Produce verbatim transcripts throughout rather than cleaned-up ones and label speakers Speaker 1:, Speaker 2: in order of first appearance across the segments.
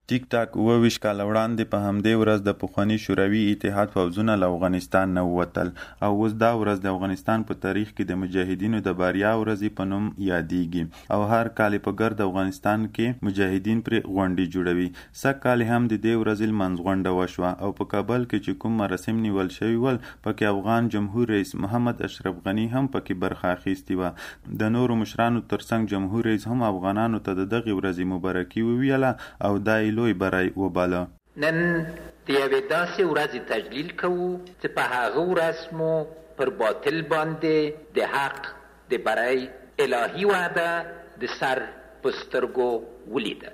Speaker 1: ټیک ټاک اوه ویشت کاله وړاندې په همدې ورځ د پخواني شوروي اتحاد پوځونه له افغانستان نه ووتل او اوس دا ورځ د افغانستان په تاریخ کې د مجاهدینو د بریا ورځې په نوم یادېږي او هر کال په ګرد افغانستان کې مجاهدین پرې غونډې جوړوي. سږ کال هم د دې ورځې لمانځ غونډه وشوه او په کابل کې چې کوم مراسم نیول شوي ول پکې افغان جمهور رئیس محمد اشرف غني هم پکې برخه اخیستې وه. د نورو مشرانو ترڅنګ جمهور رئیس هم افغانانو ته د دغې ورځې مبارکي وویله او دا لوی برای وباله.
Speaker 2: نن د یوې داسې ورځې تجلیل کوو چې په هغه ورځ مو پر باطل باندې د حق د برای الهي وعده د سر په سترګو ولیده.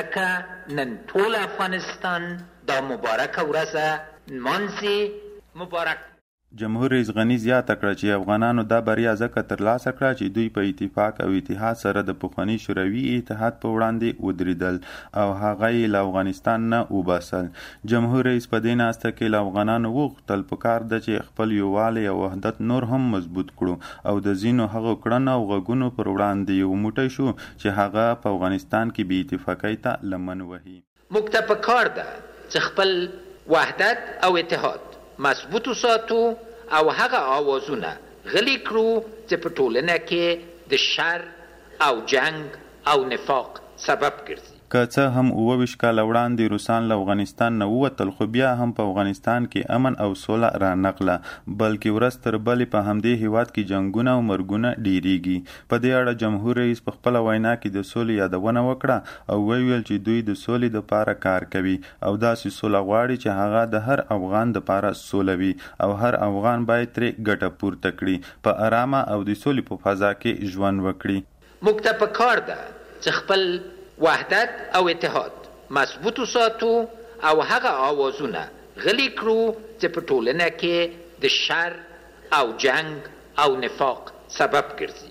Speaker 2: ځکه نن ټول افغانستان دا مبارکه ورځ نمانځي. مبارک.
Speaker 1: جمهور رئیس غني زیاته کړه چې افغانانو دا بریا ځکه ترلاسه کړه چې دوی په اتفاق او اتحاد سره د پخواني شوروي اتحاد په وړاندې ودرېدل او هغه یې له افغانستان نه وباسل. جمهور رئیس په دې ناسته کې له افغانانو وغوښتل پکار ده چې خپل یووالی او وحدت نور هم مضبوط کړو او د ځینو هغو کړنو او غږونو پر وړاندې یو موټی شو چې هغه په افغانستان کې بې اتفاقۍ ته لمن وهي.
Speaker 2: موږ ته پکار ده چې خپل وحدت او اتحاد مضبوط وساتو او هغه آوازونه غلی کړو چې په ټولنه کې د شر او جنگ او نفاق سبب ګرځي.
Speaker 1: که څه هم اوه ویشت کاله وړاندې روسان له افغانستان نه ووتل خو بیا هم په افغانستان کې امن او سوله رانغله بلکې ورځ تر بلې په همدې هیواد کې جنګونه او مرګونه ډیریږي. په دې اړه جمهور رئیس په خپله وینا کې د سولې یادونه وکړه او وویل چې دوی د سولې دپاره کار کوي او داسې سوله غواړي چې هغه د هر افغان دپاره سوله وي او هر افغان باید ترې ګټه پورته کړي په ارامه او د سولې په فضا کې ژوند وکړي.
Speaker 2: موږ ته پکار ده چې خپل وحدت او اتحاد مضبوط وساتو او هغه آوازونه غلی کړو چې په ټولنه کې د شر او جنگ او نفاق سبب ګرځي.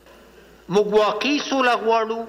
Speaker 2: موږ واقعي سوله غواړو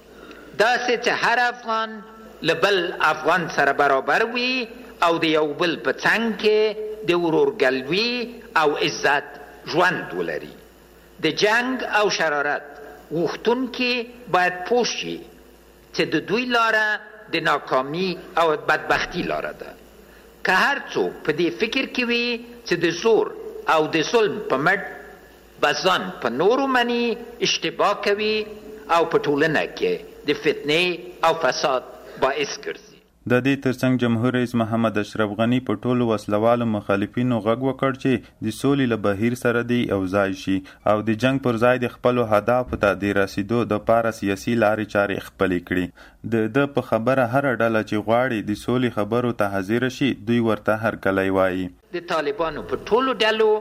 Speaker 2: داسې چې هر افغان له بل افغان سره برابر وي او د یو بل په څنګ کې د ورورګلوي او عزت ژوند ولري. د جنگ او شرارت غوښتونکي باید پوه شي چې د دوی لاره د ناکامی او بدبختی لاره ده. که هر څوک په دې فکر کې وي چې د زور او د ظلم په مټ به ځان په نورو مني اشتباه کوي او په ټولنه کې د فتنې او فساد باعث ګرځي.
Speaker 1: د دې ترڅنګ جمهور رئیس محمد اشرف غني په ټولو وسلوالو مخالفینو غږ وکړ چې د سولې له بهیر سره دی یو ځای شي او د جنگ پر ځای د خپلو اهدافو ته د رسیدو دپاره سیاسي لارې چارې خپلې کړي. د ده په خبره هره ډله چې غواړي د سولې خبرو ته حاضره شي دوی ورته هرکلی وایي.
Speaker 2: د طالبانو په ټولو ډلو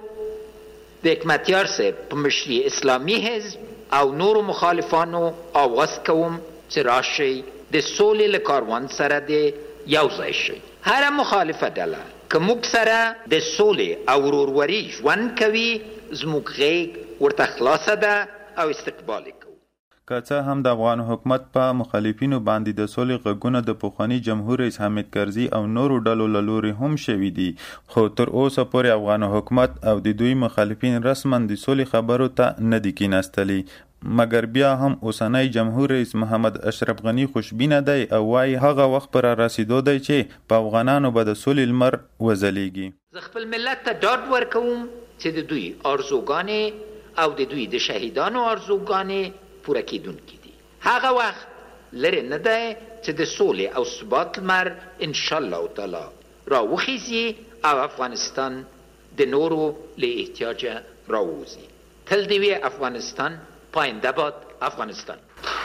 Speaker 2: د حکمتیار صاحب په مشري اسلامي حزب او نورو مخالفانو آواز کوم چې راشئ د سولې له کاروان سره د یو ځای شي. هره مخالفه ډله که موږ سره د سولې او وروروري ژوند کوي زموږ غیږ ورته خلاصه ده او استقبال یې کوو.
Speaker 1: که څه هم د افغان حکومت په مخالفینو باندې د سولې غږونه د پخواني جمهور رئیس حامد کرزي او نورو ډلو له لورې هم شوي دي خو تر اوسه پورې افغان حکومت او د دوی مخالفین رسما د سولې خبرو ته نه دي کیناستلي. مګر بیا هم اوسنی جمهور رئیس محمد اشرف غني خوشبینه دی او وایي هغه وخت پر رسیدو دی چې په افغانانو به د سولې لمر وځلیږي.
Speaker 2: زه خپل ملت ته ډاډ ورکوم چې د دوی آرزوګانې او د دوی د شهیدانو آرزوګانې پوره کیدونکي دي. هغه وخت لرې نه دی چې د سولې او ثبات لمر انشاءالله تعالی راوخیزي او افغانستان د نورو له احتیاجه راووځي. تل دې وي افغانستان، پاینده باد افغانستان.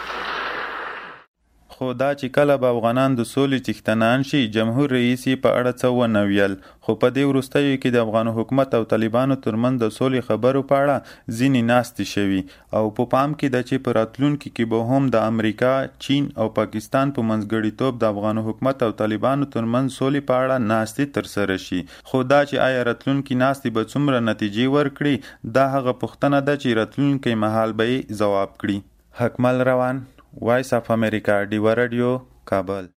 Speaker 1: خو دا چې کله به افغانان د سولې څښتنان شي جمهور رئیس یې په اړه څه ونه ویل خو په دې وروستیو کې د افغان حکومت او طالبانو ترمنځ د سولې خبرو په اړه ځینې ناستې شوي او په پام کې ده چې په راتلونکي کې به هم د امریکا، چین او پاکستان په منځګړیتوب د افغان حکومت او طالبانو ترمنځ سولې په اړه ناستې ترسره شي. خو دا چې آیا راتلونکي ناستې به څومره نتیجې ورکړي دا هغه پوښتنه ده چې راتلونکی مهال به یې ځواب کړي. حکمل روان، وایس اف امریکا، ډیوه رادیو، کابل.